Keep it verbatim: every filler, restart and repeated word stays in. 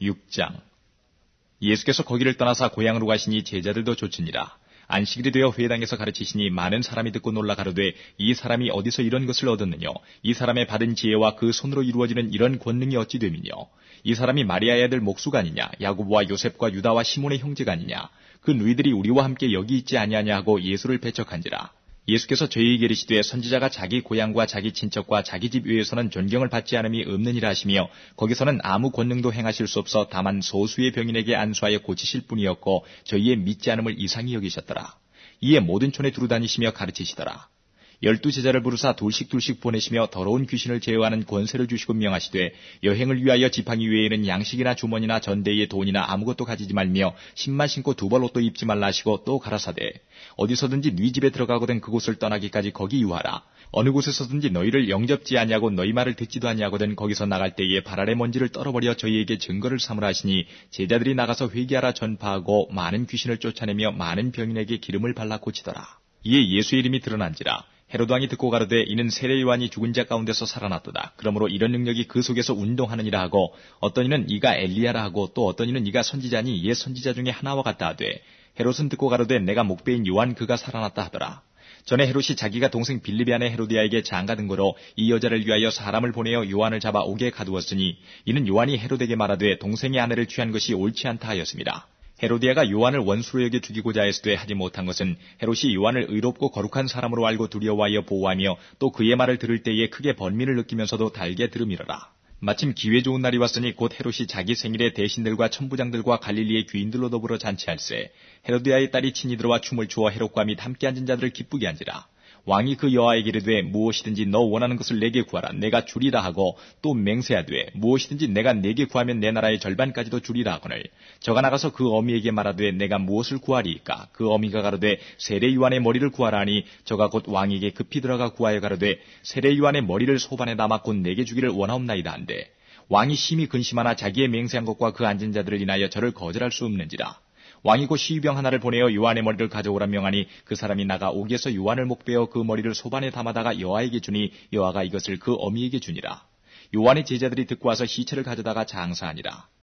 육 장. 예수께서 거기를 떠나사 고향으로 가시니 제자들도 좇으니라. 안식일이 되어 회당에서 가르치시니 많은 사람이 듣고 놀라 가로되 이 사람이 어디서 이런 것을 얻었느뇨? 이 사람의 받은 지혜와 그 손으로 이루어지는 이런 권능이 어찌 됨이뇨? 이 사람이 마리아의 아들 목수가 아니냐? 야고보와 요셉과 유다와 시몬의 형제가 아니냐? 그 누이들이 우리와 함께 여기 있지 아니하냐 하고 예수를 배척한지라. 예수께서 저희에게 이르시되 선지자가 자기 고향과 자기 친척과 자기 집 위에서는 존경을 받지 않음이 없느니라 하시며 거기서는 아무 권능도 행하실 수 없어 다만 소수의 병인에게 안수하여 고치실 뿐이었고 저희의 믿지 않음을 이상히 여기셨더라. 이에 모든 촌에 두루 다니시며 가르치시더라. 열두 제자를 부르사 둘씩 둘씩 보내시며 더러운 귀신을 제어하는 권세를 주시고 명하시되 여행을 위하여 지팡이 외에는 양식이나 주머니나 전대에 돈이나 아무것도 가지지 말며 신만 신고 두 벌 옷도 입지 말라 하시고 또 가라사대 어디서든지 네 집에 들어가거든 그곳을 떠나기까지 거기 유하라. 어느 곳에서든지 너희를 영접지 아니하고 너희 말을 듣지도 아니하거든 거기서 나갈 때에 발 아래 먼지를 떨어버려 저희에게 증거를 삼으라 하시니 제자들이 나가서 회개하라 전파하고 많은 귀신을 쫓아내며 많은 병인에게 기름을 발라 고치더라. 이에 예수의 이름이 드러난지라. 헤로드 왕이 듣고 가로되 이는 세례 요한이 죽은 자 가운데서 살아났도다. 그러므로 이런 능력이 그 속에서 운동하느니라 하고 어떤 이는 이가 엘리야라 하고 또 어떤 이는 이가 선지자니 옛 선지자 중에 하나와 같다 하되 헤롯은 듣고 가로되 내가 목배인 요한 그가 살아났다 하더라. 전에 헤롯이 자기가 동생 빌립의 아내 헤로디아에게 장가 든 거로 이 여자를 위하여 사람을 보내어 요한을 잡아 옥에 가두었으니 이는 요한이 헤롯에게 말하되 동생의 아내를 취한 것이 옳지 않다 하였습니다. 헤로디아가 요한을 원수로 여겨 죽이고자 했으되 하지 못한 것은 헤롯이 요한을 의롭고 거룩한 사람으로 알고 두려워하여 보호하며 또 그의 말을 들을 때에 크게 번민을 느끼면서도 달게 들음이러라. 마침 기회 좋은 날이 왔으니 곧 헤롯이 자기 생일에 대신들과 천부장들과 갈릴리의 귀인들로 더불어 잔치할세 헤로디아의 딸이 친히 들어와 춤을 추어 헤롯과 및 함께 앉은 자들을 기쁘게 한지라. 왕이 그 여아에게 이르되 무엇이든지 너 원하는 것을 내게 구하라 내가 주리라 하고 또 맹세하되 무엇이든지 내가 내게 구하면 내 나라의 절반까지도 주리라 하거늘 저가 나가서 그 어미에게 말하되 내가 무엇을 구하리이까 그 어미가 가로되 세례 요한의 머리를 구하라 하니 저가 곧 왕에게 급히 들어가 구하여 가로되 세례 요한의 머리를 소반에 담아 곧 내게 주기를 원하옵나이다 한데 왕이 심히 근심하나 자기의 맹세한 것과 그 앉은 자들을 인하여 저를 거절할 수 없는지라. 왕이 곧 시위병 하나를 보내어 요한의 머리를 가져오라 명하니 그 사람이 나가 옥에서 요한을 목베어 그 머리를 소반에 담아다가 여아에게 주니 여아가 이것을 그 어미에게 주니라. 요한의 제자들이 듣고 와서 시체를 가져다가 장사하니라.